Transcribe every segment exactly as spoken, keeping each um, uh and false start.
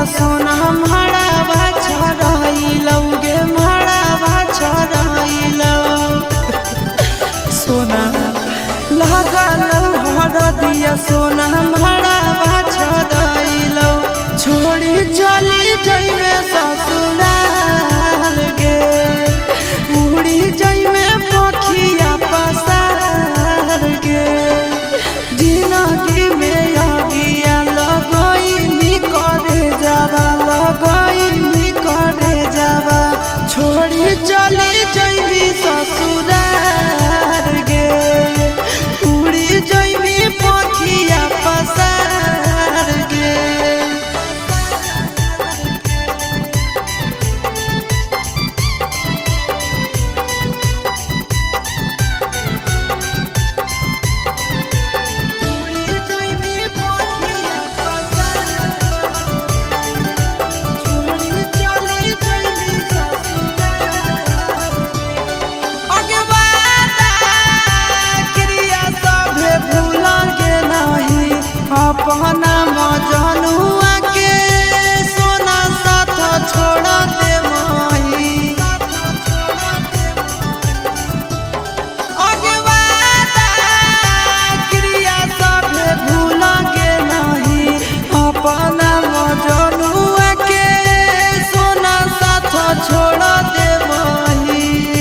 सोना माड़ा बाछा रहिलौ गे माड़ा बाछा रहिलौ सोना लागल हरदिया सोना माड़ा बाछा रहिलौ छोड़ी चली जइबे ससुराल गे उड़ी जइबे पखिया पसार गे जिंदगी में आगिया लगई करे जावा लगई करे जावा छोड़ी चली जइबी ससुराल गे उड़ी जइबी पखिया पसार गे अपना मजनुआ के सोना साथ छोड़ दे माही अगवादा क्रिया सब भूल के नहीं अपना मजनुआ के सोना साथ छोड़ दे माही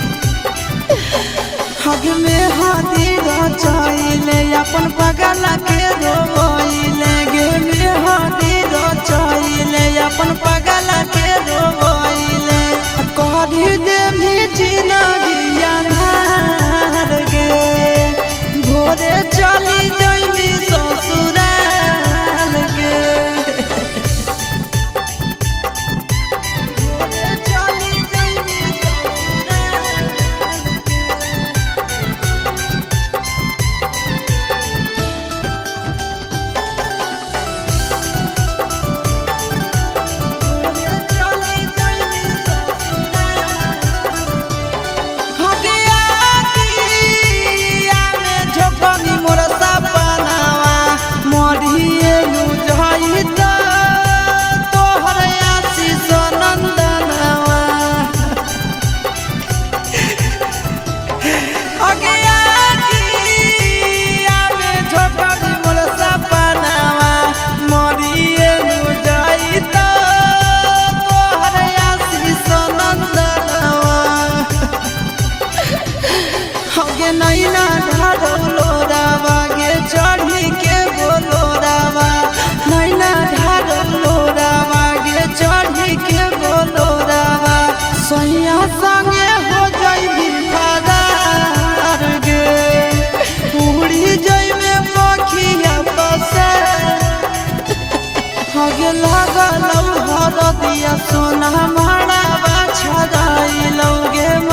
हग में हाथी रचाइले अपन पगला के रोइले गे में हाथी रचाइले अपन पगला के रोइले करी देवी जिंदगी अन्हार गे भोरे चली जइबी ससुराल गे भोरे चली जइबी ससुराल नैना ढालो रावा गे चढ़ी के बोलो रावा नैना ढालो रावा गे चढ़ी के बोलो रावा सैया संगे हो जइबी फरार गे उड़ी जइबे पखिया पसार हगे लागल हरदिया सोना माड़ा बाछा रहिलौ गे